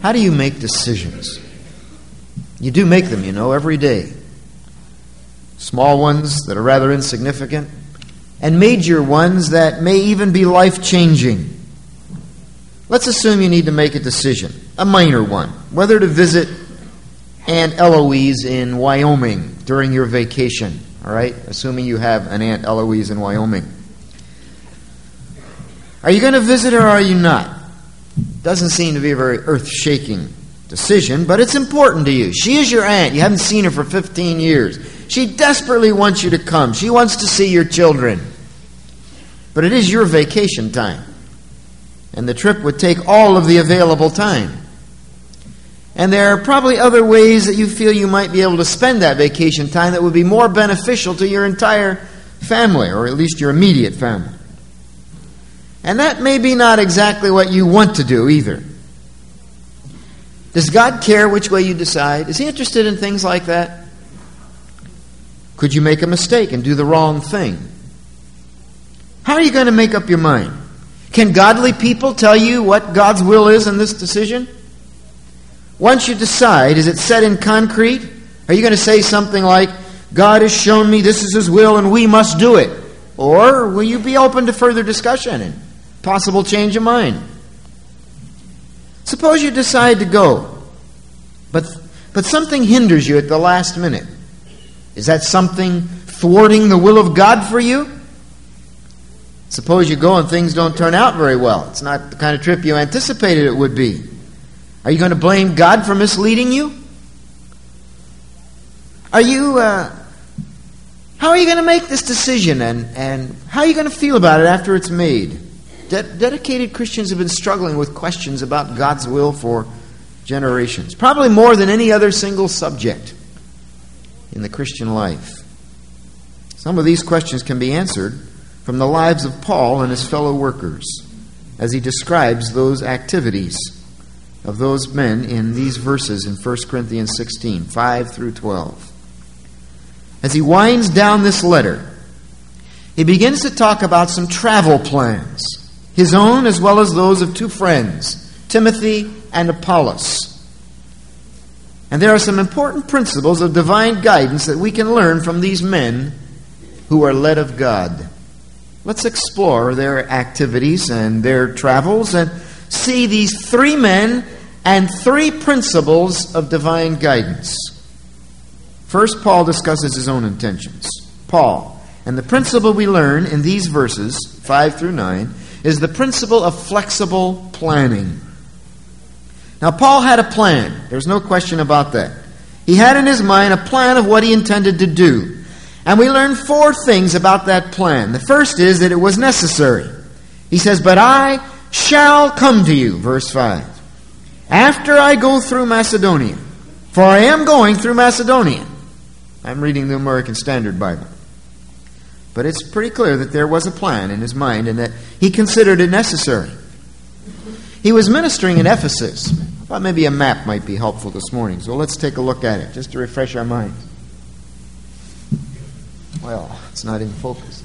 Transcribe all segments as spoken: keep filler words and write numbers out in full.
How do you make decisions? You do make them, you know, every day. Small ones that are rather insignificant, and major ones that may even be life-changing. Let's assume you need to make a decision, a minor one, whether to visit Aunt Eloise in Wyoming during your vacation, all right? Assuming you have an Aunt Eloise in Wyoming. Are you going to visit her or are you not? Doesn't seem to be a very earth-shaking decision, but it's important to you. She is your aunt. You haven't seen her for fifteen years. She desperately wants you to come. She wants to see your children. But it is your vacation time. And the trip would take all of the available time. And there are probably other ways that you feel you might be able to spend that vacation time that would be more beneficial to your entire family, or at least your immediate family. And that may be not exactly what you want to do either. Does God care which way you decide? Is He interested in things like that? Could you make a mistake and do the wrong thing? How are you going to make up your mind? Can godly people tell you what God's will is in this decision? Once you decide, is it set in concrete? Are you going to say something like, God has shown me this is His will and we must do it? Or will you be open to further discussion and possible change of mind? Suppose you decide to go, but, but something hinders you at the last minute. Is that something thwarting the will of God for you? Suppose you go and things don't turn out very well. It's not the kind of trip you anticipated it would be. Are you going to blame God for misleading you? Are you, uh, how are you going to make this decision, and, and how are you going to feel about it after it's made? De- dedicated Christians have been struggling with questions about God's will for generations, probably more than any other single subject in the Christian life. Some of these questions can be answered from the lives of Paul and his fellow workers as he describes those activities of those men in these verses in First Corinthians sixteen, five through twelve. As he winds down this letter, he begins to talk about some travel plans, his own as well as those of two friends, Timothy and Apollos. And there are some important principles of divine guidance that we can learn from these men who are led of God. Let's explore their activities and their travels and see these three men and three principles of divine guidance. First, Paul discusses his own intentions. Paul, and the principle we learn in these verses, five through nine, is the principle of flexible planning. Now, Paul had a plan. There's no question about that. He had in his mind a plan of what he intended to do. And we learn four things about that plan. The first is that it was necessary. He says, but I shall come to you, verse five, after I go through Macedonia. For I am going through Macedonia. I'm reading the American Standard Bible. But it's pretty clear that there was a plan in his mind and that he considered it necessary. He was ministering in Ephesus. I thought maybe a map might be helpful this morning. So let's take a look at it, just to refresh our minds. Well, it's not in focus,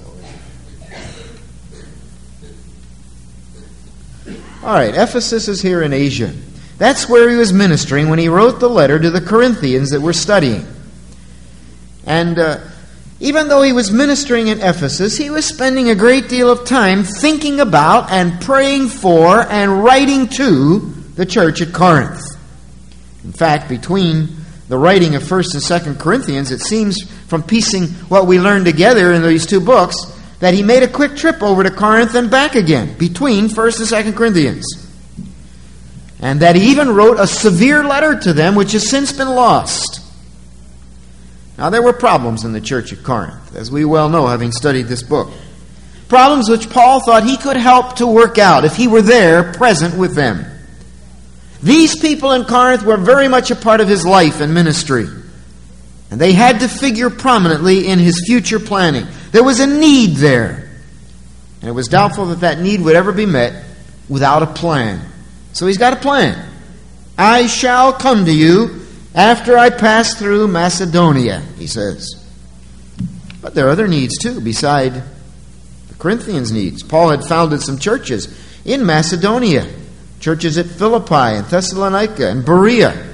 though. All right, Ephesus is here in Asia. That's where he was ministering when he wrote the letter to the Corinthians that we're studying. And uh, even though he was ministering in Ephesus, he was spending a great deal of time thinking about and praying for and writing to the church at Corinth. In fact, between the writing of First and Second Corinthians, it seems from piecing what we learned together in these two books that he made a quick trip over to Corinth and back again between First and Second Corinthians. And that he even wrote a severe letter to them, which has since been lost. Now, there were problems in the church at Corinth, as we well know, having studied this book. Problems which Paul thought he could help to work out if he were there, present with them. These people in Corinth were very much a part of his life and ministry. And they had to figure prominently in his future planning. There was a need there. And it was doubtful that that need would ever be met without a plan. So he's got a plan. I shall come to you after I pass through Macedonia, he says. But there are other needs too, beside the Corinthians' needs. Paul had founded some churches in Macedonia. churches at Philippi and Thessalonica and Berea.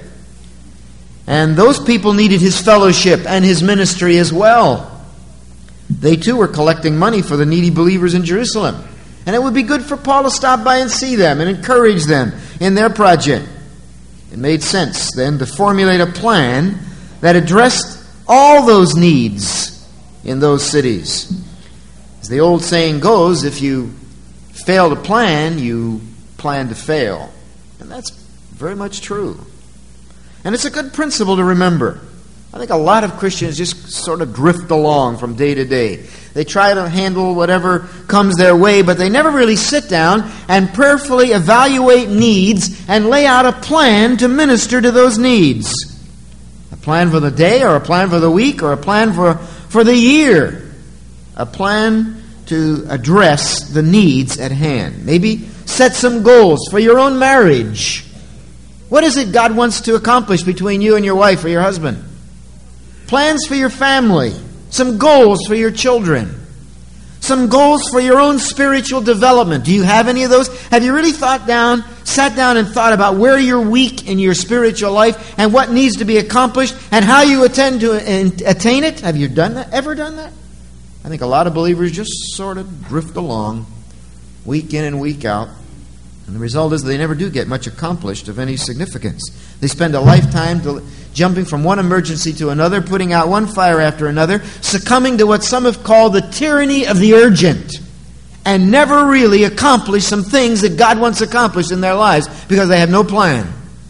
And those people needed his fellowship and his ministry as well. They too were collecting money for the needy believers in Jerusalem. And it would be good for Paul to stop by and see them and encourage them in their project. It made sense then to formulate a plan that addressed all those needs in those cities. As the old saying goes, if you fail to plan, you plan to fail. And that's very much true. And it's a good principle to remember. I think a lot of Christians just sort of drift along from day to day. They try to handle whatever comes their way, but they never really sit down and prayerfully evaluate needs and lay out a plan to minister to those needs. A plan for the day, or a plan for the week, or a plan for, for the year. A plan to address the needs at hand. Maybe set some goals for your own marriage. What is it God wants to accomplish between you and your wife or your husband? Plans for your family. Some goals for your children. Some goals for your own spiritual development. Do you have any of those? Have you really thought down, sat down and thought about where you're weak in your spiritual life and what needs to be accomplished and how you attend to attain it? Have you done that? Ever done that? I think a lot of believers just sort of drift along, week in and week out. And the result is they never do get much accomplished of any significance. They spend a lifetime to, jumping from one emergency to another, putting out one fire after another, succumbing to what some have called the tyranny of the urgent, and never really accomplish some things that God wants accomplished in their lives because they have no plan,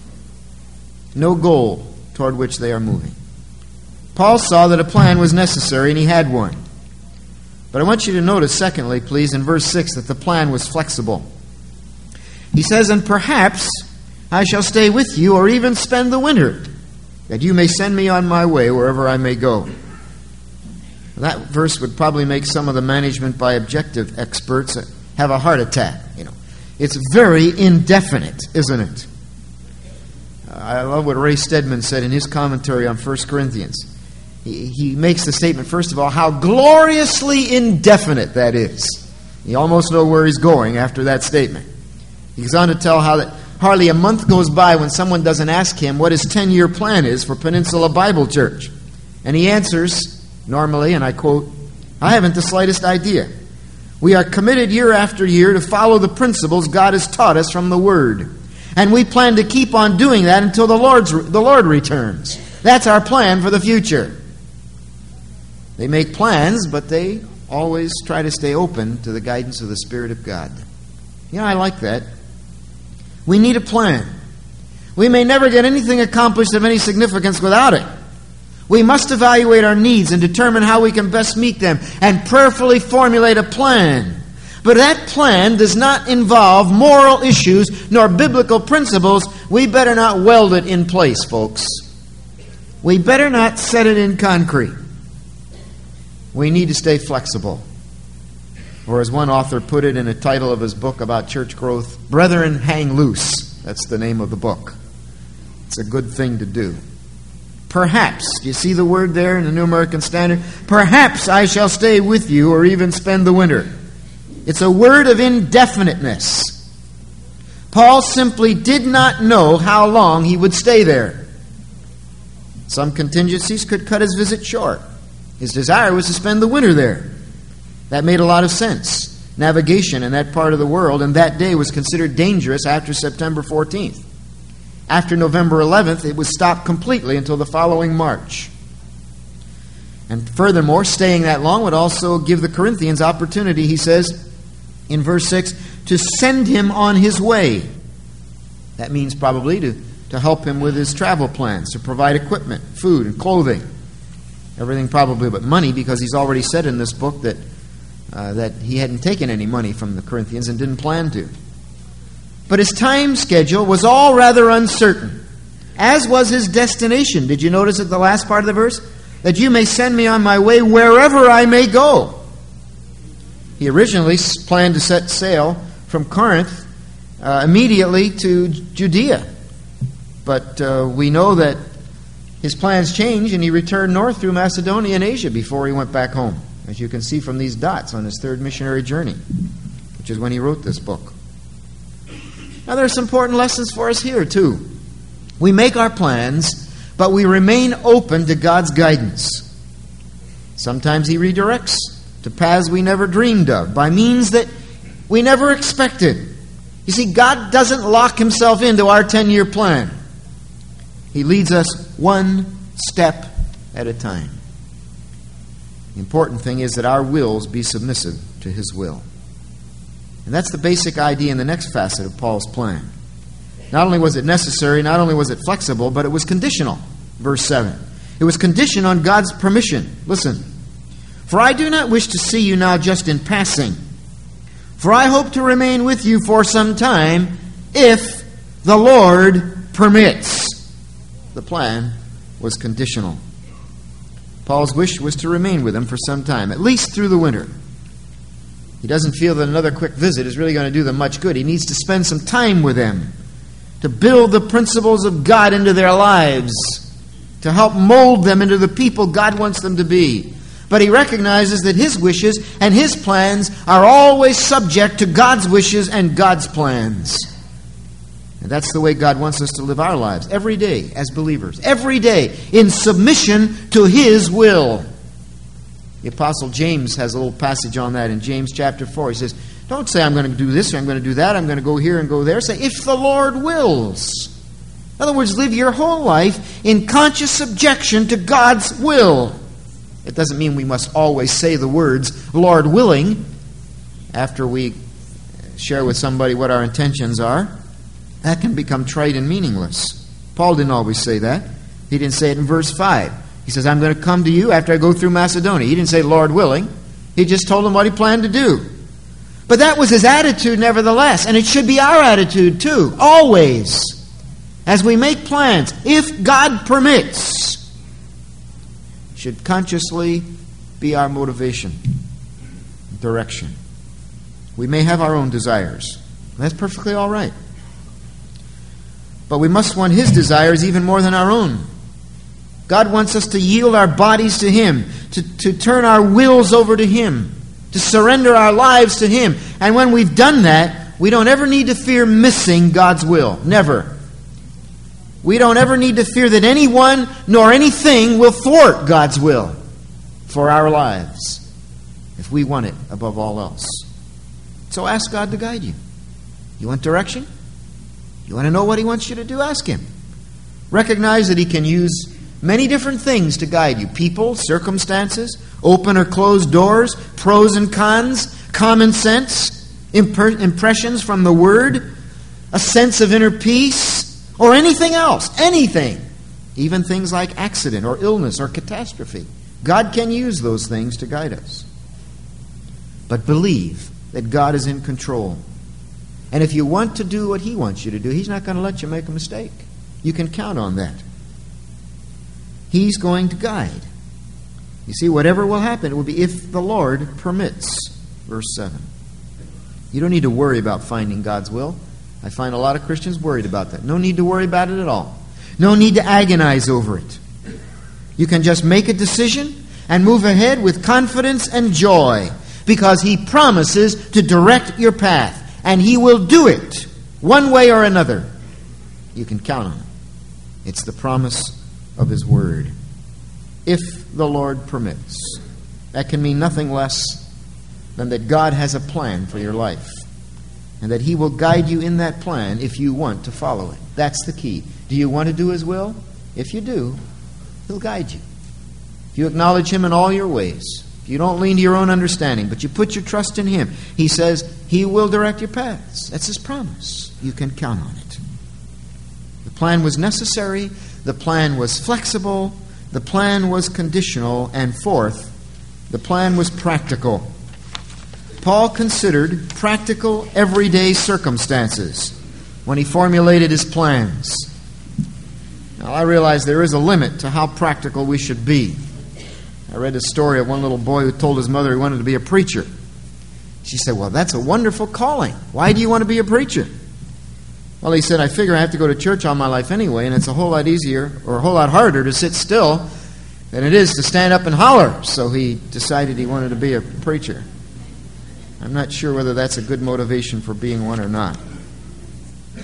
no goal toward which they are moving. Paul saw that a plan was necessary, and he had one. But I want you to notice, secondly, please, in verse six, that the plan was flexible. He says, "And perhaps I shall stay with you or even spend the winter, that you may send me on my way wherever I may go." That verse would probably make some of the management by objective experts have a heart attack. You know, it's very indefinite, isn't it? I love what Ray Stedman said in his commentary on First Corinthians. He, he makes the statement, first of all, how gloriously indefinite that is. You almost know where he's going after that statement. He goes on to tell how that hardly a month goes by when someone doesn't ask him what his ten-year plan is for Peninsula Bible Church. And he answers, normally, and I quote, "I haven't the slightest idea. We are committed year after year to follow the principles God has taught us from the Word. And we plan to keep on doing that until the Lord's the Lord returns. That's our plan for the future." They make plans, but they always try to stay open to the guidance of the Spirit of God. You know, I like that. We need a plan. We may never get anything accomplished of any significance without it. We must evaluate our needs and determine how we can best meet them and prayerfully formulate a plan. But that plan does not involve moral issues nor biblical principles. We better not weld it in place, folks. We better not set it in concrete. We need to stay flexible. Or as one author put it in a title of his book about church growth, "Brethren, hang loose." That's the name of the book. It's a good thing to do. Perhaps, do you see the word there in the New American Standard? Perhaps I shall stay with you or even spend the winter. It's a word of indefiniteness. Paul simply did not know how long he would stay there. Some contingencies could cut his visit short. His desire was to spend the winter there. That made a lot of sense. Navigation in that part of the world in that day was considered dangerous after September fourteenth. After November eleventh, it was stopped completely until the following March. And furthermore, staying that long would also give the Corinthians opportunity, he says in verse six, to send him on his way. That means probably to, to help him with his travel plans, to provide equipment, food, and clothing. Everything probably but money, because he's already said in this book that Uh, that he hadn't taken any money from the Corinthians and didn't plan to. But his time schedule was all rather uncertain, as was his destination. Did you notice at the last part of the verse? That you may send me on my way wherever I may go. He originally planned to set sail from Corinth uh, immediately to Judea. But uh, we know that his plans changed and he returned north through Macedonia and Asia before he went back home, as you can see from these dots on his third missionary journey, which is when he wrote this book. Now, there are some important lessons for us here, too. We make our plans, but we remain open to God's guidance. Sometimes He redirects to paths we never dreamed of, by means that we never expected. You see, God doesn't lock Himself into our ten-year plan. He leads us one step at a time. The important thing is that our wills be submissive to His will. And that's the basic idea in the next facet of Paul's plan. Not only was it necessary, not only was it flexible, but it was conditional. Verse seven. It was conditioned on God's permission. Listen. For I do not wish to see you now just in passing. For I hope to remain with you for some time, if the Lord permits. The plan was conditional. Paul's wish was to remain with him for some time, at least through the winter. He doesn't feel that another quick visit is really going to do them much good. He needs to spend some time with them, to build the principles of God into their lives, to help mold them into the people God wants them to be. But he recognizes that his wishes and his plans are always subject to God's wishes and God's plans. And that's the way God wants us to live our lives every day as believers. Every day in submission to His will. The Apostle James has a little passage on that in James chapter four. He says, don't say I'm going to do this or I'm going to do that. I'm going to go here and go there. Say, if the Lord wills. In other words, live your whole life in conscious subjection to God's will. It doesn't mean we must always say the words, Lord willing, after we share with somebody what our intentions are. That can become trite and meaningless. Paul didn't always say that. He didn't say it in verse five. He says, I'm going to come to you after I go through Macedonia. He didn't say, Lord willing. He just told them what he planned to do. But that was his attitude nevertheless. And it should be our attitude too, always. As we make plans, if God permits, should consciously be our motivation, direction. We may have our own desires. That's perfectly all right. But we must want His desires even more than our own. God wants us to yield our bodies to Him, to, to turn our wills over to Him, to surrender our lives to Him. And when we've done that, we don't ever need to fear missing God's will. Never. We don't ever need to fear that anyone nor anything will thwart God's will for our lives if we want it above all else. So ask God to guide you. You want direction? You want to know what He wants you to do? Ask Him. Recognize that He can use many different things to guide you. People, circumstances, open or closed doors, pros and cons, common sense, imp- impressions from the Word, a sense of inner peace, or anything else. Anything. Even things like accident or illness or catastrophe. God can use those things to guide us. But believe that God is in control. And if you want to do what He wants you to do, He's not going to let you make a mistake. You can count on that. He's going to guide. You see, whatever will happen, it will be if the Lord permits. Verse seven. You don't need to worry about finding God's will. I find a lot of Christians worried about that. No need to worry about it at all. No need to agonize over it. You can just make a decision and move ahead with confidence and joy, because He promises to direct your path. And He will do it, one way or another. You can count on it. It's the promise of His Word. If the Lord permits. That can mean nothing less than that God has a plan for your life. And that He will guide you in that plan if you want to follow it. That's the key. Do you want to do His will? If you do, He'll guide you. If you acknowledge Him in all your ways, if you don't lean to your own understanding, but you put your trust in Him, He says He will direct your paths. That's His promise. You can count on it. The plan was necessary. The plan was flexible. The plan was conditional. And fourth, the plan was practical. Paul considered practical, everyday circumstances when he formulated his plans. Now, I realize there is a limit to how practical we should be. I read a story of one little boy who told his mother he wanted to be a preacher. She said, well, that's a wonderful calling. Why do you want to be a preacher? Well, he said, I figure I have to go to church all my life anyway, and it's a whole lot easier or a whole lot harder to sit still than it is to stand up and holler. So he decided he wanted to be a preacher. I'm not sure whether that's a good motivation for being one or not.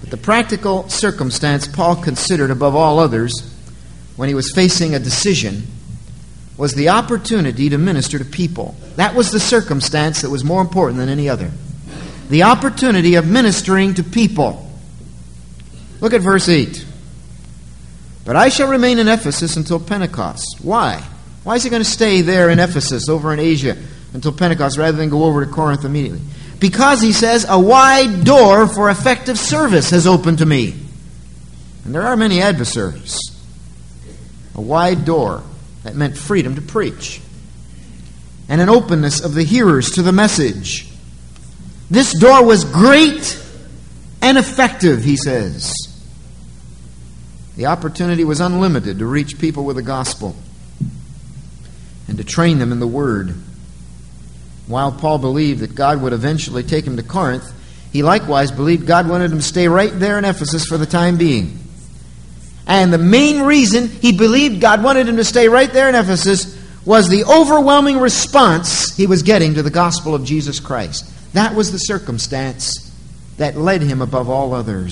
But the practical circumstance Paul considered above all others when he was facing a decision was the opportunity to minister to people. That was the circumstance that was more important than any other. The opportunity of ministering to people. Look at verse eight. But I shall remain in Ephesus until Pentecost. Why? Why is he going to stay there in Ephesus, over in Asia, until Pentecost, rather than go over to Corinth immediately? Because, he says, a wide door for effective service has opened to me. And there are many adversaries. A wide door. That meant freedom to preach. And an openness of the hearers to the message. This door was great and effective, he says. The opportunity was unlimited to reach people with the gospel and to train them in the Word. While Paul believed that God would eventually take him to Corinth, he likewise believed God wanted him to stay right there in Ephesus for the time being. And the main reason he believed God wanted him to stay right there in Ephesus was the overwhelming response he was getting to the gospel of Jesus Christ. That was the circumstance that led him above all others.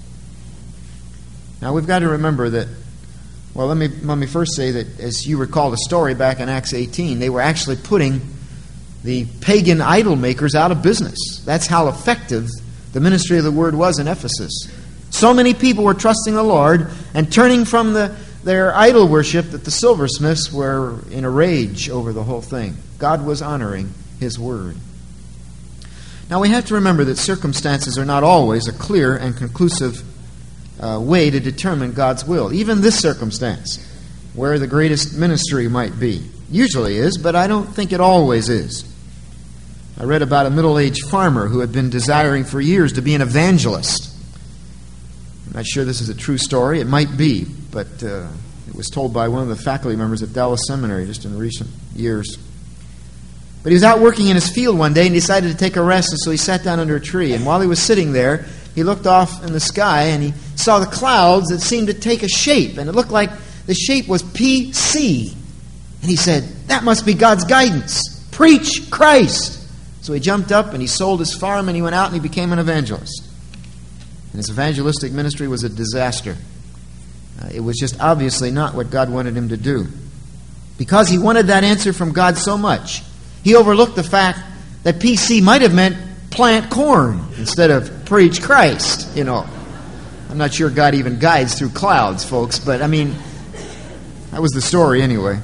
Now we've got to remember that, well, let me, let me first say that, as you recall the story back in Acts eighteen, they were actually putting the pagan idol makers out of business. That's how effective the ministry of the Word was in Ephesus. So many people were trusting the Lord and turning from the, their idol worship that the silversmiths were in a rage over the whole thing. God was honoring His Word. Now we have to remember that circumstances are not always a clear and conclusive uh, way to determine God's will. Even this circumstance, where the greatest ministry might be, usually is, but I don't think it always is. I read about a middle-aged farmer who had been desiring for years to be an evangelist. I'm not sure this is a true story. It might be, but uh, it was told by one of the faculty members at Dallas Seminary just in recent years. But he was out working in his field one day and decided to take a rest, and so he sat down under a tree. And while he was sitting there, he looked off in the sky and he saw the clouds that seemed to take a shape, and it looked like the shape was P C. And he said, that must be God's guidance. Preach Christ. So he jumped up and he sold his farm and he went out and he became an evangelist. And his evangelistic ministry was a disaster. Uh, it was just obviously not what God wanted him to do. Because he wanted that answer from God so much, he overlooked the fact that P C might have meant plant corn instead of preach Christ, you know. I'm not sure God even guides through clouds, folks, but I mean, that was the story anyway.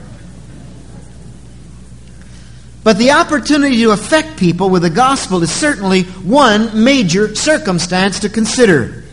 But the opportunity to affect people with the gospel is certainly one major circumstance to consider.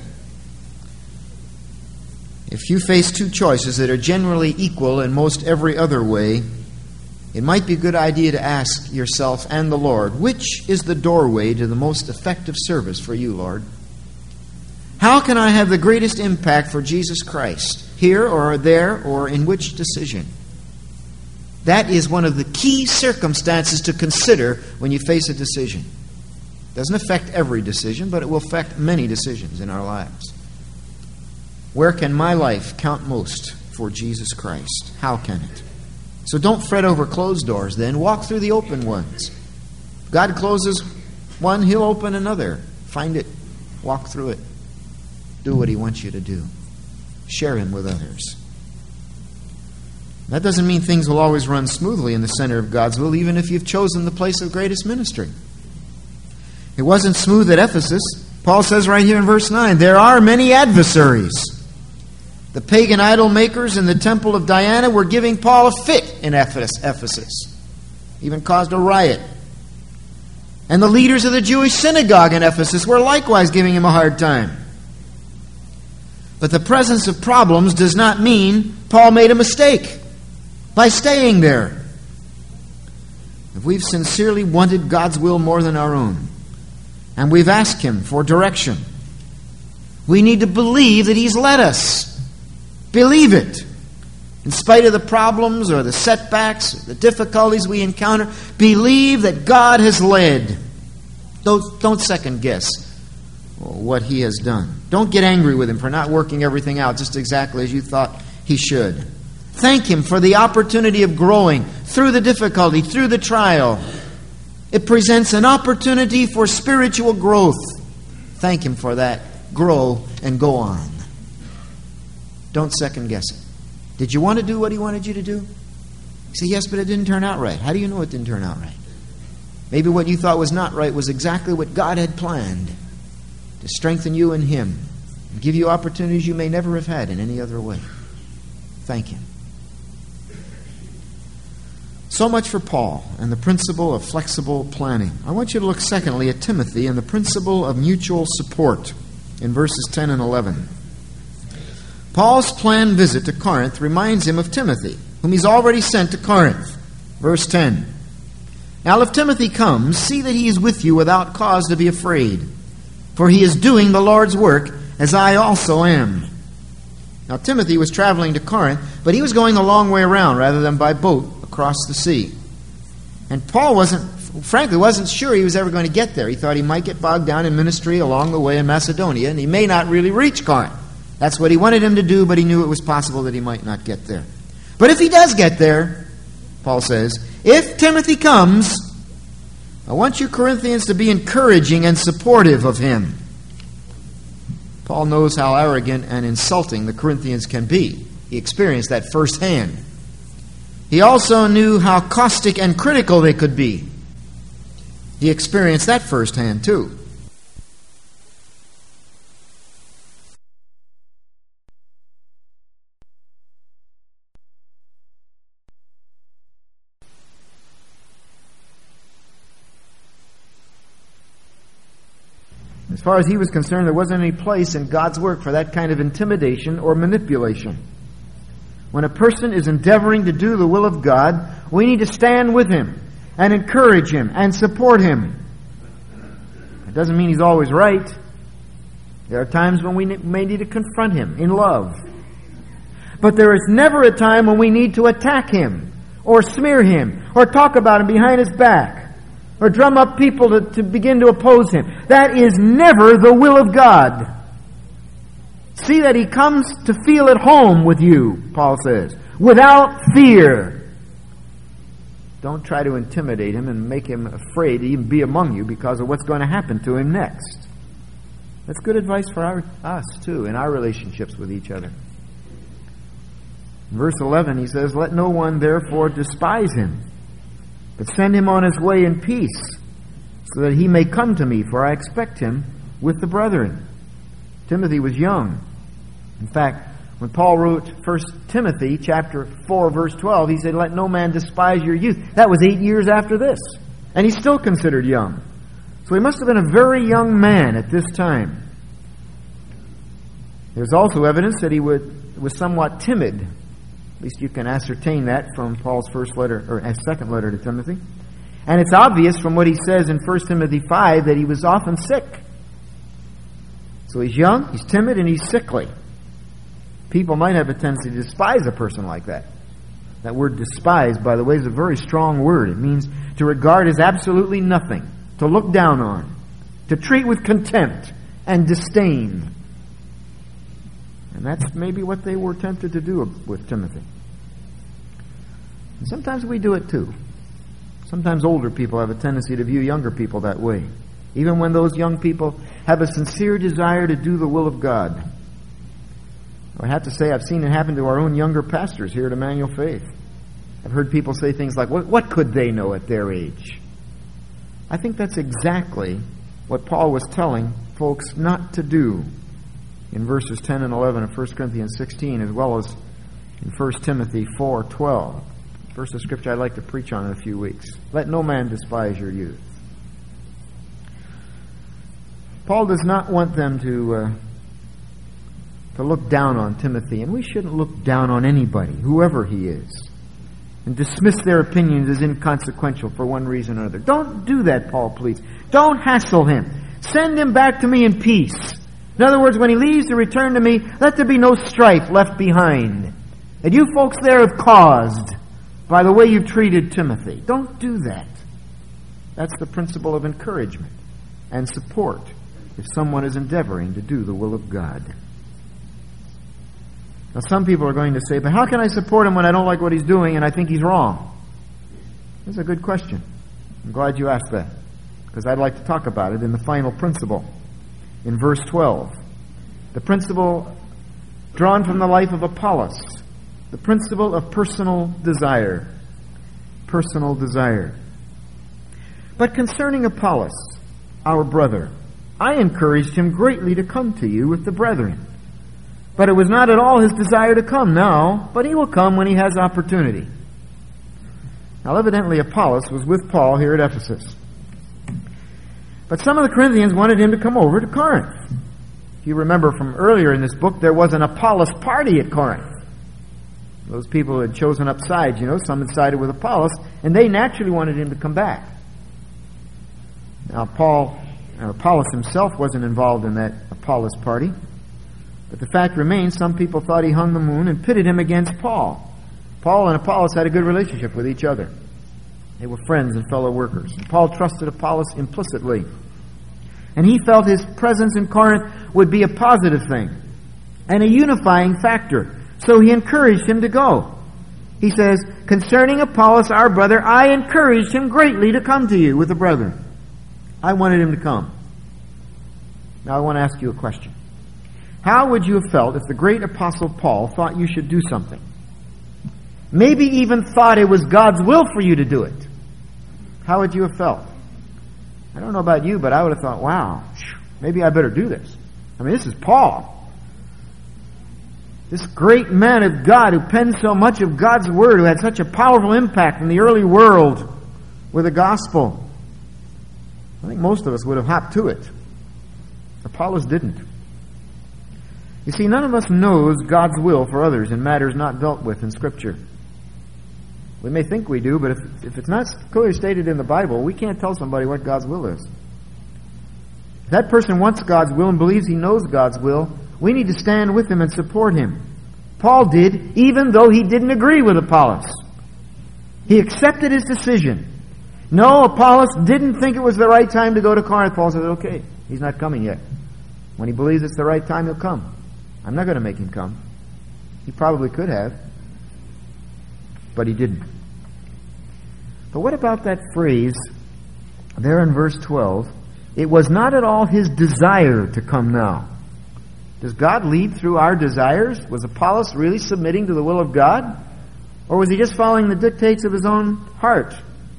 If you face two choices that are generally equal in most every other way, it might be a good idea to ask yourself and the Lord, which is the doorway to the most effective service for you, Lord? How can I have the greatest impact for Jesus Christ, here or there, or in which decision? That is one of the key circumstances to consider when you face a decision. It doesn't affect every decision, but it will affect many decisions in our lives. Where can my life count most for Jesus Christ? How can it? So don't fret over closed doors then. Walk through the open ones. God closes one, He'll open another. Find it. Walk through it. Do what He wants you to do. Share Him with others. That doesn't mean things will always run smoothly in the center of God's will, even if you've chosen the place of greatest ministry. It wasn't smooth at Ephesus. Paul says right here in verse nine, there are many adversaries. The pagan idol makers in the temple of Diana were giving Paul a fit in Ephesus. Even caused a riot. And the leaders of the Jewish synagogue in Ephesus were likewise giving him a hard time. But the presence of problems does not mean Paul made a mistake by staying there. If we've sincerely wanted God's will more than our own, and we've asked Him for direction, we need to believe that He's led us. Believe it. In spite of the problems or the setbacks, or the difficulties we encounter, believe that God has led. Don't, don't second guess what He has done. Don't get angry with Him for not working everything out just exactly as you thought He should. Thank Him for the opportunity of growing through the difficulty, through the trial. It presents an opportunity for spiritual growth. Thank Him for that grow, and go on. Don't second guess it. Did you want to do what he wanted you to do? You say, yes, but it didn't turn out right. How do you know it didn't turn out right? Maybe what you thought was not right was exactly what God had planned to strengthen you in Him and give you opportunities you may never have had in any other way. Thank Him. So much for Paul and the principle of flexible planning. I want you to look secondly at Timothy and the principle of mutual support in verses ten and eleven. Paul's planned visit to Corinth reminds him of Timothy, whom he's already sent to Corinth. Verse ten. Now if Timothy comes, see that he is with you without cause to be afraid, for he is doing the Lord's work, as I also am. Now Timothy was traveling to Corinth, but he was going a long way around rather than by boat across the sea. And Paul wasn't, frankly, wasn't sure he was ever going to get there. He thought he might get bogged down in ministry along the way in Macedonia, and he may not really reach Corinth. That's what he wanted him to do, but he knew it was possible that he might not get there. But if he does get there, Paul says, if Timothy comes, I want you Corinthians to be encouraging and supportive of him. Paul knows how arrogant and insulting the Corinthians can be. He experienced that firsthand. He also knew how caustic and critical they could be. He experienced that firsthand too. As far as he was concerned, there wasn't any place in God's work for that kind of intimidation or manipulation. When a person is endeavoring to do the will of God, we need to stand with him and encourage him and support him. It doesn't mean he's always right. There are times when we may need to confront him in love. But there is never a time when we need to attack him or smear him or talk about him behind his back, or drum up people to, to begin to oppose him. That is never the will of God. See that he comes to feel at home with you, Paul says, without fear. Don't try to intimidate him and make him afraid to even be among you because of what's going to happen to him next. That's good advice for our, us, too, in our relationships with each other. In verse eleven, he says, let no one therefore despise him, but send him on his way in peace, so that he may come to me, for I expect him with the brethren. Timothy was young. In fact, when Paul wrote First Timothy chapter four, verse twelve, he said, let no man despise your youth. That was eight years after this. And he's still considered young. So he must have been a very young man at this time. There's also evidence that he would, was somewhat timid. At least you can ascertain that from Paul's first letter, or second letter to Timothy. And it's obvious from what he says in First Timothy five that he was often sick. So he's young, he's timid, and he's sickly. People might have a tendency to despise a person like that. That word despise, by the way, is a very strong word. It means to regard as absolutely nothing, to look down on, to treat with contempt and disdain. And that's maybe what they were tempted to do with Timothy. And sometimes we do it too. Sometimes older people have a tendency to view younger people that way, even when those young people have a sincere desire to do the will of God. I have to say I've seen it happen to our own younger pastors here at Emmanuel Faith. I've heard people say things like, what, what could they know at their age? I think that's exactly what Paul was telling folks not to do in verses ten and eleven of First Corinthians sixteen, as well as in First Timothy four twelve. Verse of Scripture I'd like to preach on in a few weeks. Let no man despise your youth. Paul does not want them to uh, to look down on Timothy, and we shouldn't look down on anybody, whoever he is, and dismiss their opinions as inconsequential for one reason or another. Don't do that, Paul pleads. Don't hassle him. Send him back to me in peace. In other words, when he leaves to return to me, let there be no strife left behind that you folks there have caused by the way you treated Timothy. Don't do that. That's the principle of encouragement and support if someone is endeavoring to do the will of God. Now, some people are going to say, but how can I support him when I don't like what he's doing and I think he's wrong? That's a good question. I'm glad you asked that, because I'd like to talk about it in the final principle in verse twelve. The principle drawn from the life of Apollos. The principle of personal desire. Personal desire. But concerning Apollos, our brother, I encouraged him greatly to come to you with the brethren. But it was not at all his desire to come now, but he will come when he has opportunity. Now evidently Apollos was with Paul here at Ephesus. But some of the Corinthians wanted him to come over to Corinth. If you remember from earlier in this book, there was an Apollos party at Corinth. Those people had chosen up sides, you know, some had sided with Apollos, and they naturally wanted him to come back. Now Paul, or Apollos himself wasn't involved in that Apollos party. But the fact remains, some people thought he hung the moon and pitted him against Paul. Paul and Apollos had a good relationship with each other. They were friends and fellow workers. And Paul trusted Apollos implicitly. And he felt his presence in Corinth would be a positive thing and a unifying factor. So he encouraged him to go. He says, concerning Apollos, our brother, I encouraged him greatly to come to you with the brethren. I wanted him to come. Now I want to ask you a question. How would you have felt if the great apostle Paul thought you should do something? Maybe even thought it was God's will for you to do it. How would you have felt? I don't know about you, but I would have thought, wow, maybe I better do this. I mean, this is Paul. This great man of God who penned so much of God's Word, who had such a powerful impact in the early world with the gospel. I think most of us would have hopped to it. Apollos didn't. You see, none of us knows God's will for others in matters not dealt with in Scripture. We may think we do, but if, if it's not clearly stated in the Bible, we can't tell somebody what God's will is. If that person wants God's will and believes he knows God's will, we need to stand with him and support him. Paul did, even though he didn't agree with Apollos. He accepted his decision. No, Apollos didn't think it was the right time to go to Corinth. Paul said, okay, he's not coming yet. When he believes it's the right time, he'll come. I'm not going to make him come. He probably could have, but he didn't. But what about that phrase there in verse twelve? It was not at all his desire to come now. Does God lead through our desires? Was Apollos really submitting to the will of God? Or was he just following the dictates of his own heart?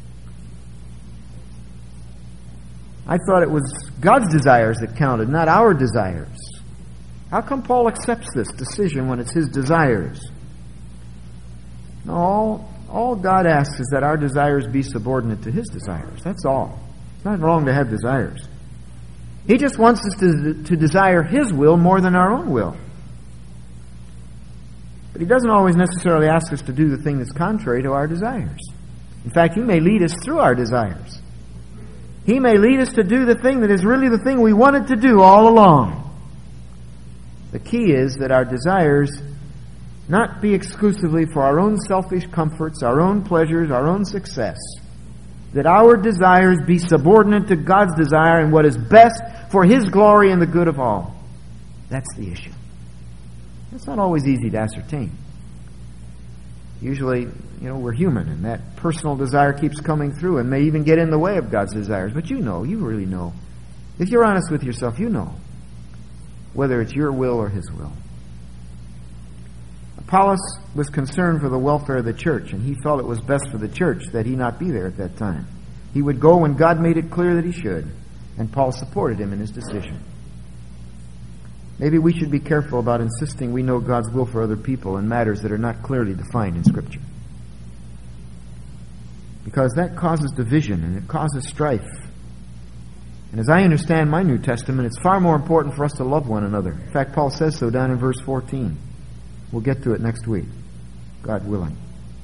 I thought it was God's desires that counted, not our desires. How come Paul accepts this decision when it's his desires? No, all, all God asks is that our desires be subordinate to his desires. That's all. It's not wrong to have desires. He just wants us to, to desire his will more than our own will. But he doesn't always necessarily ask us to do the thing that's contrary to our desires. In fact, he may lead us through our desires. He may lead us to do the thing that is really the thing we wanted to do all along. The key is that our desires not be exclusively for our own selfish comforts, our own pleasures, our own success. That our desires be subordinate to God's desire and what is best for his glory and the good of all. That's the issue. It's not always easy to ascertain. Usually, you know, we're human, and that personal desire keeps coming through and may even get in the way of God's desires. But you know, you really know. If you're honest with yourself, you know whether it's your will or his will. Apollos was concerned for the welfare of the church, and he felt it was best for the church that he not be there at that time. He would go when God made it clear that he should, and Paul supported him in his decision. Maybe we should be careful about insisting we know God's will for other people in matters that are not clearly defined in Scripture. Because that causes division and it causes strife. And as I understand my New Testament, it's far more important for us to love one another. In fact, Paul says so down in verse fourteen. We'll get to it next week, God willing.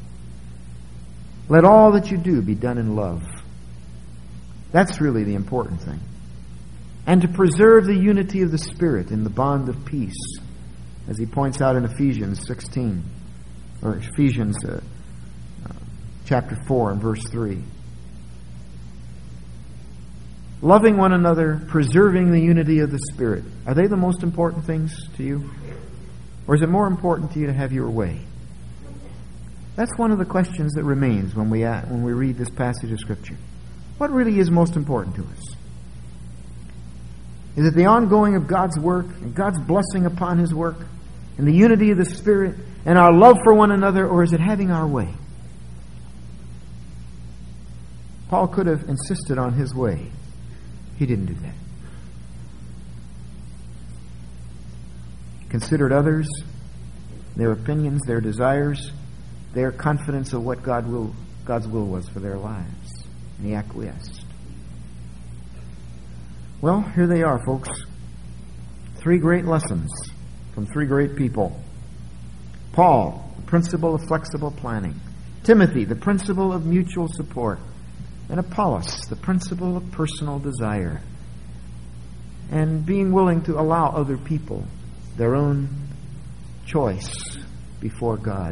Let all that you do be done in love. That's really the important thing. And to preserve the unity of the Spirit in the bond of peace, as he points out in Ephesians sixteen, or Ephesians uh, uh, chapter four and verse three. Loving one another, preserving the unity of the Spirit. Are they the most important things to you? Or is it more important to you to have your way? That's one of the questions that remains when we uh, when we read this passage of Scripture. What really is most important to us? Is it the ongoing of God's work and God's blessing upon His work and the unity of the Spirit and our love for one another, or is it having our way? Paul could have insisted on his way. He didn't do that. He considered others, their opinions, their desires, their confidence of what God will, God's will was for their lives. And he acquiesced. Well, here they are, folks. Three great lessons from three great people. Paul, the principle of flexible planning. Timothy, the principle of mutual support. And Apollos, the principle of personal desire. And being willing to allow other people their own choice before God.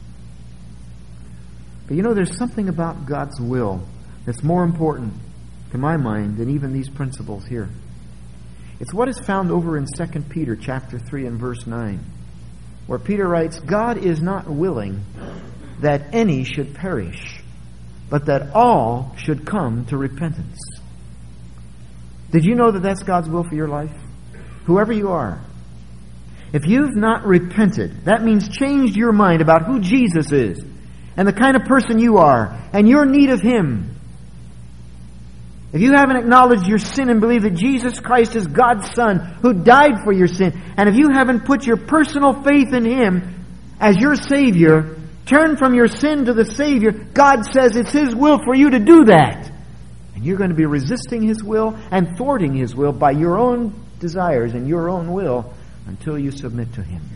But you know, there's something about God's will that's more important to my mind than even these principles here. It's what is found over in Second Peter chapter three and verse nine, where Peter writes, God is not willing that any should perish, but that all should come to repentance. Did you know that that's God's will for your life? Whoever you are. If you've not repented, that means changed your mind about who Jesus is and the kind of person you are and your need of Him. If you haven't acknowledged your sin and believed that Jesus Christ is God's Son who died for your sin, and if you haven't put your personal faith in Him as your Savior, turn from your sin to the Savior, God says it's His will for you to do that. And you're going to be resisting His will and thwarting His will by your own desires and your own will until you submit to Him.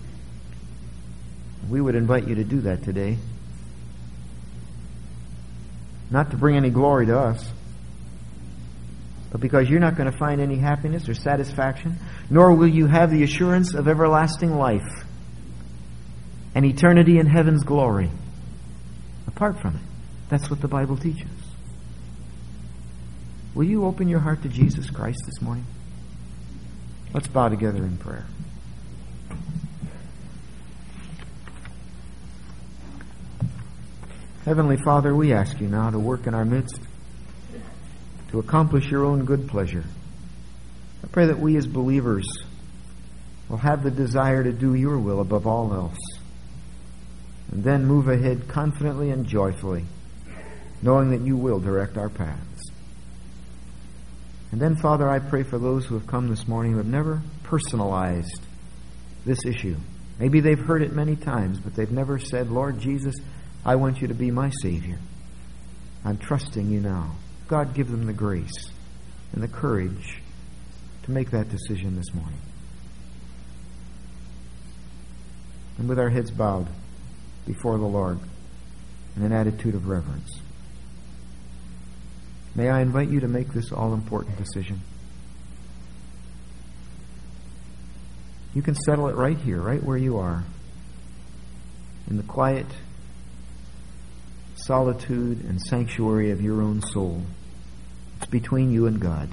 We would invite you to do that today. Not to bring any glory to us, but because you're not going to find any happiness or satisfaction, nor will you have the assurance of everlasting life and eternity in heaven's glory apart from it. That's what the Bible teaches. Will you open your heart to Jesus Christ this morning? Let's bow together in prayer. Heavenly Father, we ask you now to work in our midst, to accomplish your own good pleasure. I pray that we as believers will have the desire to do your will above all else, and then move ahead confidently and joyfully, knowing that you will direct our paths. And then, Father, I pray for those who have come this morning who have never personalized this issue. Maybe they've heard it many times, but they've never said, Lord Jesus, I want you to be my Savior. I'm trusting you now. God, give them the grace and the courage to make that decision this morning. And with our heads bowed before the Lord in an attitude of reverence, may I invite you to make this all-important decision. You can settle it right here, right where you are, in the quiet solitude and sanctuary of your own soul. It's between you and God.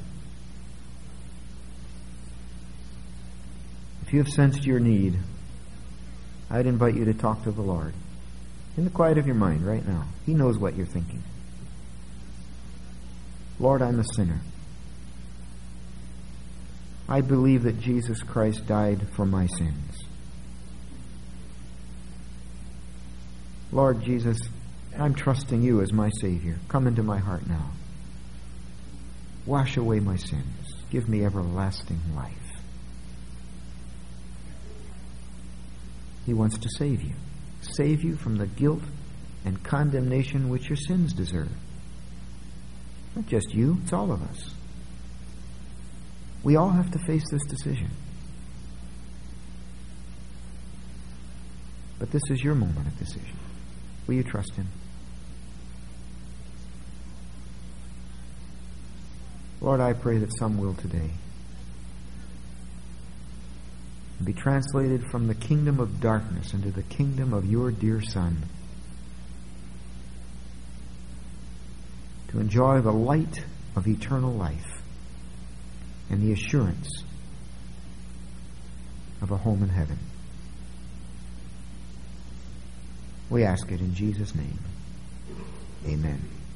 If you have sensed your need, I'd invite you to talk to the Lord in the quiet of your mind right now. He knows what you're thinking. Lord, I'm a sinner. I believe that Jesus Christ died for my sins. Lord Jesus, I'm trusting you as my Savior. Come into my heart now. Wash away my sins. Give me everlasting life. He wants to save you. Save you from the guilt and condemnation which your sins deserve. Not just you, it's all of us. We all have to face this decision. But this is your moment of decision. Will you trust Him? Lord, I pray that some will today be translated from the kingdom of darkness into the kingdom of your dear Son, to enjoy the light of eternal life and the assurance of a home in heaven. We ask it in Jesus' name. Amen.